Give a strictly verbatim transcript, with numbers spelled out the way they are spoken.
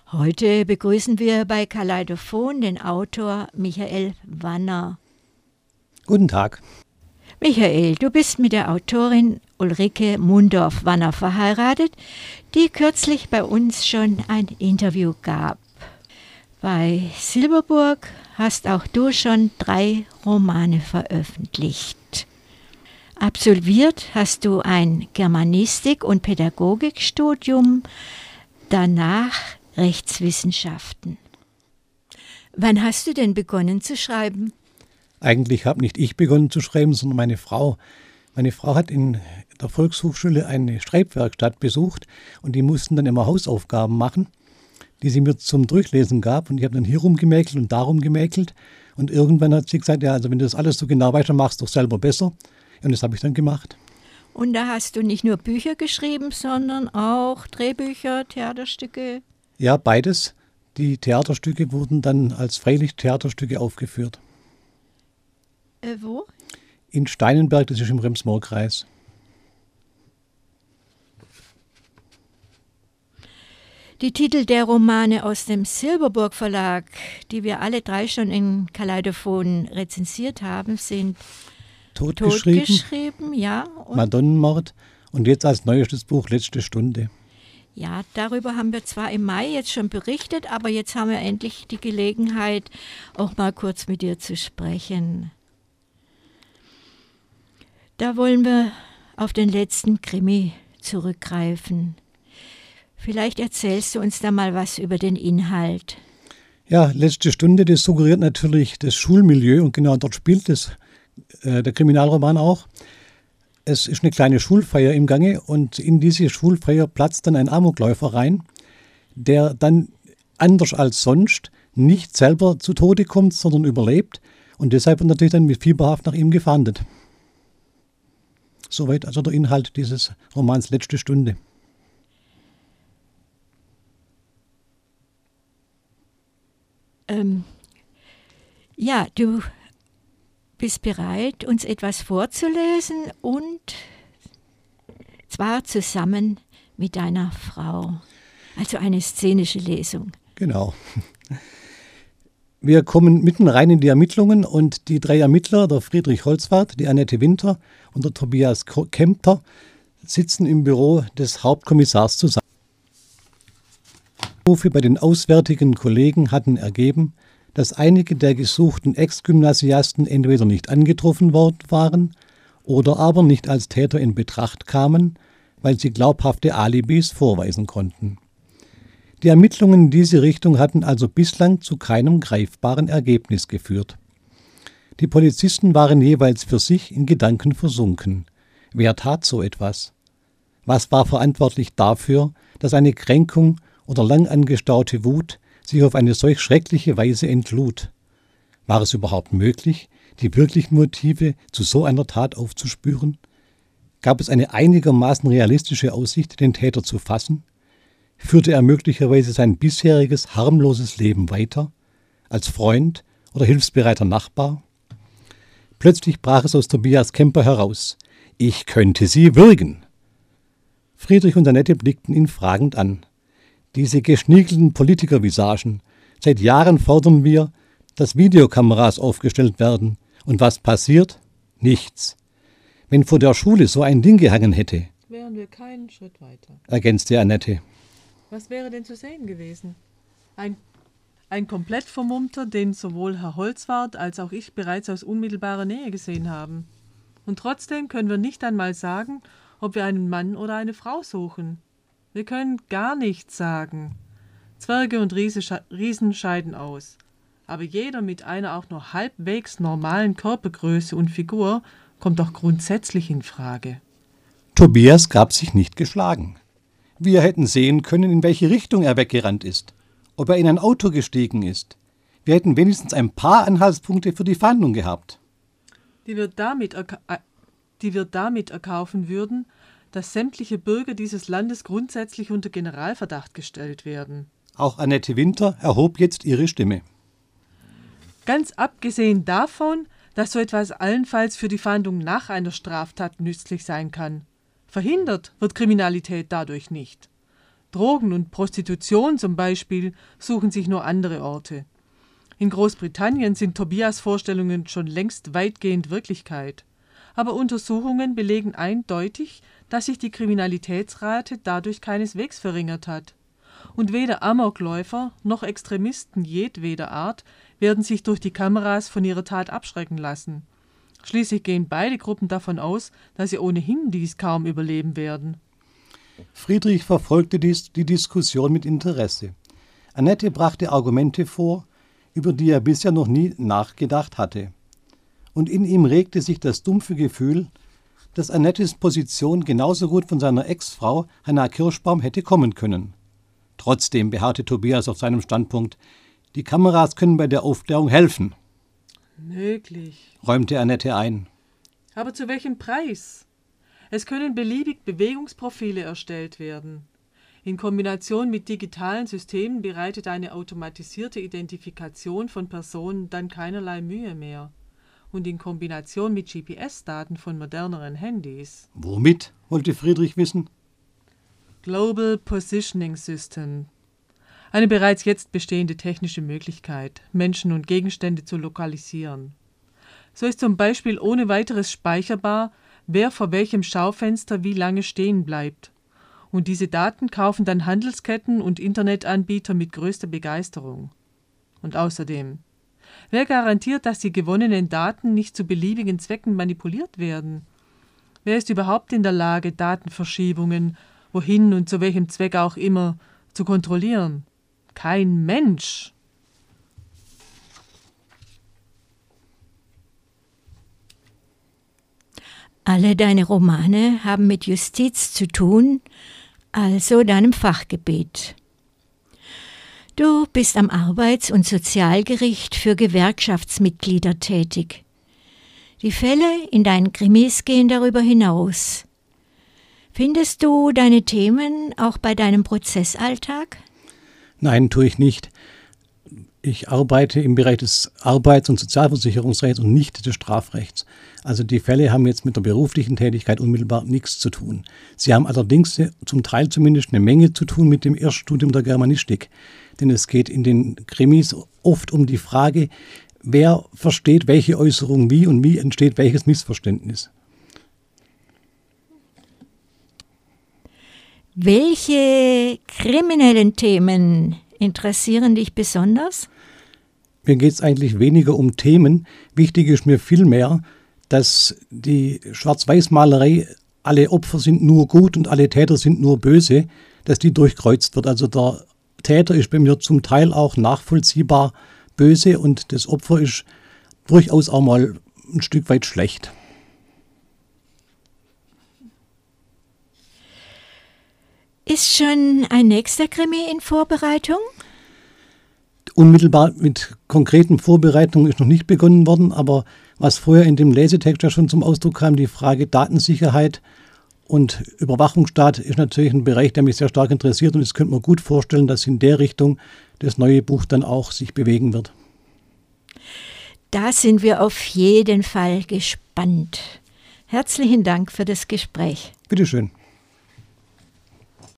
Heute begrüßen wir bei Kaleidophon den Autor Michael Wanner. Guten Tag. Michael, du bist mit der Autorin Ulrike Mundorf-Wanner verheiratet, die kürzlich bei uns schon ein Interview gab. Bei Silberburg hast auch du schon drei Romane veröffentlicht. Absolviert hast du ein Germanistik- und Pädagogikstudium, danach Rechtswissenschaften. Wann hast du denn begonnen zu schreiben? Eigentlich habe nicht ich begonnen zu schreiben, sondern meine Frau. Meine Frau hat in der Volkshochschule eine Schreibwerkstatt besucht und die mussten dann immer Hausaufgaben machen, die sie mir zum Durchlesen gab. Und ich habe dann hier rumgemäkelt und da rumgemäkelt. Und irgendwann hat sie gesagt, ja, also wenn du das alles so genau weißt, dann machst du doch selber besser. Und das habe ich dann gemacht. Und da hast du nicht nur Bücher geschrieben, sondern auch Drehbücher, Theaterstücke? Ja, beides. Die Theaterstücke wurden dann als Freilichttheaterstücke aufgeführt. Äh, wo? In Steinenberg, das ist im Rems-Murr-Kreis. Die Titel der Romane aus dem Silberburg Verlag, die wir alle drei schon in Kaleidophon rezensiert haben, sind Totgeschrieben, Totgeschrieben, ja. Und Madonnenmord und jetzt als neuestes Buch Letzte Stunde. Ja, darüber haben wir zwar im Mai jetzt schon berichtet, aber jetzt haben wir endlich die Gelegenheit, auch mal kurz mit dir zu sprechen. Da wollen wir auf den letzten Krimi zurückgreifen. Vielleicht erzählst du uns da mal was über den Inhalt. Ja, Letzte Stunde, das suggeriert natürlich das Schulmilieu und genau dort spielt es, äh, der Kriminalroman auch. Es ist eine kleine Schulfeier im Gange und in diese Schulfeier platzt dann ein Amokläufer rein, der dann anders als sonst nicht selber zu Tode kommt, sondern überlebt und deshalb wird natürlich dann mit Fieberhaft nach ihm gefahndet. Soweit also der Inhalt dieses Romans Letzte Stunde. Ähm, ja, du bist bereit, uns etwas vorzulesen und zwar zusammen mit deiner Frau. Also eine szenische Lesung. Genau. Wir kommen mitten rein in die Ermittlungen und die drei Ermittler, der Friedrich Holzwarth, die Annette Winter und der Tobias Kempter, sitzen im Büro des Hauptkommissars zusammen. Anrufe bei den auswärtigen Kollegen hatten ergeben, dass einige der gesuchten Ex-Gymnasiasten entweder nicht angetroffen worden waren oder aber nicht als Täter in Betracht kamen, weil sie glaubhafte Alibis vorweisen konnten. Die Ermittlungen in diese Richtung hatten also bislang zu keinem greifbaren Ergebnis geführt. Die Polizisten waren jeweils für sich in Gedanken versunken. Wer tat so etwas? Was war verantwortlich dafür, dass eine Kränkung oder lang angestaute Wut sich auf eine solch schreckliche Weise entlud? War es überhaupt möglich, die wirklichen Motive zu so einer Tat aufzuspüren? Gab es eine einigermaßen realistische Aussicht, den Täter zu fassen? Führte er möglicherweise sein bisheriges harmloses Leben weiter, als Freund oder hilfsbereiter Nachbar? Plötzlich brach es aus Tobias Kemper heraus. »Ich könnte sie würgen!« Friedrich und Annette blickten ihn fragend an. Diese geschniegelten Politikervisagen. Seit Jahren fordern wir, dass Videokameras aufgestellt werden. Und was passiert? Nichts. Wenn vor der Schule so ein Ding gehangen hätte, wären wir keinen Schritt weiter, ergänzte Annette. Was wäre denn zu sehen gewesen? Ein, ein komplett Vermummter, den sowohl Herr Holzwarth als auch ich bereits aus unmittelbarer Nähe gesehen haben. Und trotzdem können wir nicht einmal sagen, ob wir einen Mann oder eine Frau suchen. Wir können gar nichts sagen. Zwerge und Riesen scheiden aus. Aber jeder mit einer auch nur halbwegs normalen Körpergröße und Figur kommt doch grundsätzlich in Frage. Tobias gab sich nicht geschlagen. Wir hätten sehen können, in welche Richtung er weggerannt ist, ob er in ein Auto gestiegen ist. Wir hätten wenigstens ein paar Anhaltspunkte für die Fahndung gehabt. Die wir damit, erka- die wir damit erkaufen würden, dass sämtliche Bürger dieses Landes grundsätzlich unter Generalverdacht gestellt werden. Auch Annette Winter erhob jetzt ihre Stimme. Ganz abgesehen davon, dass so etwas allenfalls für die Fahndung nach einer Straftat nützlich sein kann. Verhindert wird Kriminalität dadurch nicht. Drogen und Prostitution zum Beispiel suchen sich nur andere Orte. In Großbritannien sind Tobias' Vorstellungen schon längst weitgehend Wirklichkeit. Aber Untersuchungen belegen eindeutig, dass sich die Kriminalitätsrate dadurch keineswegs verringert hat. Und weder Amokläufer noch Extremisten jedweder Art werden sich durch die Kameras von ihrer Tat abschrecken lassen. Schließlich gehen beide Gruppen davon aus, dass sie ohnehin dies kaum überleben werden. Friedrich verfolgte dies, die Diskussion mit Interesse. Annette brachte Argumente vor, über die er bisher noch nie nachgedacht hatte. Und in ihm regte sich das dumpfe Gefühl, dass Annettes Position genauso gut von seiner Ex-Frau Hanna Kirschbaum hätte kommen können. Trotzdem beharrte Tobias auf seinem Standpunkt, die Kameras können bei der Aufklärung helfen. Möglich, räumte Annette ein. Aber zu welchem Preis? Es können beliebig Bewegungsprofile erstellt werden. In Kombination mit digitalen Systemen bereitet eine automatisierte Identifikation von Personen dann keinerlei Mühe mehr. Und in Kombination mit G P S-Daten von moderneren Handys. Womit, wollte Friedrich wissen? Global Positioning System. Eine bereits jetzt bestehende technische Möglichkeit, Menschen und Gegenstände zu lokalisieren. So ist zum Beispiel ohne weiteres speicherbar, wer vor welchem Schaufenster wie lange stehen bleibt. Und diese Daten kaufen dann Handelsketten und Internetanbieter mit größter Begeisterung. Und außerdem, wer garantiert, dass die gewonnenen Daten nicht zu beliebigen Zwecken manipuliert werden? Wer ist überhaupt in der Lage, Datenverschiebungen, wohin und zu welchem Zweck auch immer, zu kontrollieren? Kein Mensch. Alle deine Romane haben mit Justiz zu tun, also deinem Fachgebiet. Du bist am Arbeits- und Sozialgericht für Gewerkschaftsmitglieder tätig. Die Fälle in deinen Krimis gehen darüber hinaus. Findest du deine Themen auch bei deinem Prozessalltag? Nein, tue ich nicht. Ich arbeite im Bereich des Arbeits- und Sozialversicherungsrechts und nicht des Strafrechts. Also die Fälle haben jetzt mit der beruflichen Tätigkeit unmittelbar nichts zu tun. Sie haben allerdings zum Teil zumindest eine Menge zu tun mit dem Erststudium der Germanistik. Denn es geht in den Krimis oft um die Frage, wer versteht welche Äußerung wie und wie entsteht welches Missverständnis. Welche kriminellen Themen interessieren dich besonders? Mir geht es eigentlich weniger um Themen. Wichtig ist mir vielmehr, dass die Schwarz-Weiß-Malerei, alle Opfer sind nur gut und alle Täter sind nur böse, dass die durchkreuzt wird. Also der Täter ist bei mir zum Teil auch nachvollziehbar böse und das Opfer ist durchaus auch mal ein Stück weit schlecht. Ist schon ein nächster Krimi in Vorbereitung? Unmittelbar mit konkreten Vorbereitungen ist noch nicht begonnen worden, aber was vorher in dem Lesetext ja schon zum Ausdruck kam, die Frage Datensicherheit und Überwachungsstaat ist natürlich ein Bereich, der mich sehr stark interessiert und es könnte man gut vorstellen, dass in der Richtung das neue Buch dann auch sich bewegen wird. Da sind wir auf jeden Fall gespannt. Herzlichen Dank für das Gespräch. Bitte schön.